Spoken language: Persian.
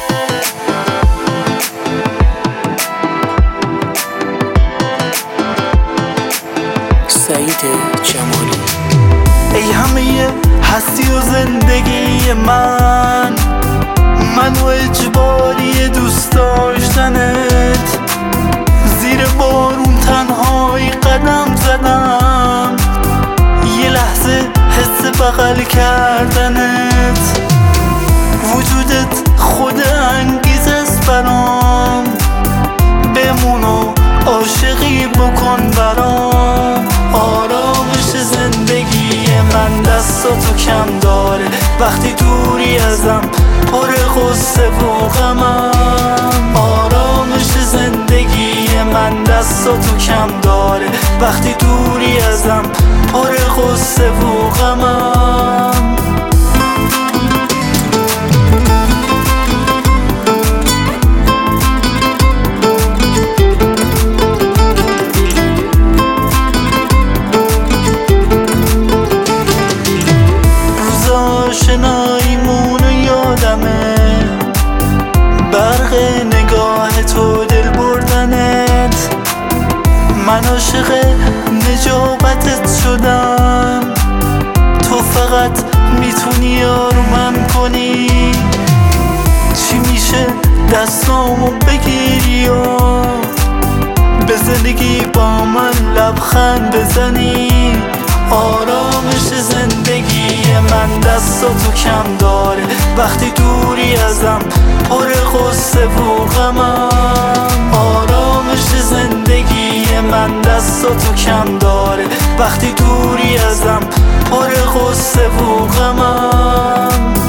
سعید جمالی. ای همه هستی و زندگی من و اجباری دوست داشتنت، زیر بارون تنهایی قدم زدم، یه لحظه حس بغل کردنت، وجودت خود انگیز است برام، بمون و عاشقی بکن برام. آرامش زندگی من دستاتو کم داره، وقتی دوری ازم پر غصه و غمم. آرامش زندگی من دستاتو کم داره، وقتی دوری ازم پر غصه و غمم. آشناییمون و یادمه، برق نگاه تو دل بردنت، من عاشق نجابتت شدم، تو فقط میتونی آرومم کنی. چی میشه دستامو بگیری و به زندگی با من لبخند بزنی؟ آرامش زندگی من دستاتو کم داره، وقتی دوری ازم پر غصه و غمم. آرامش زندگی من دستاتو کم داره، وقتی دوری ازم پر غصه و غمم.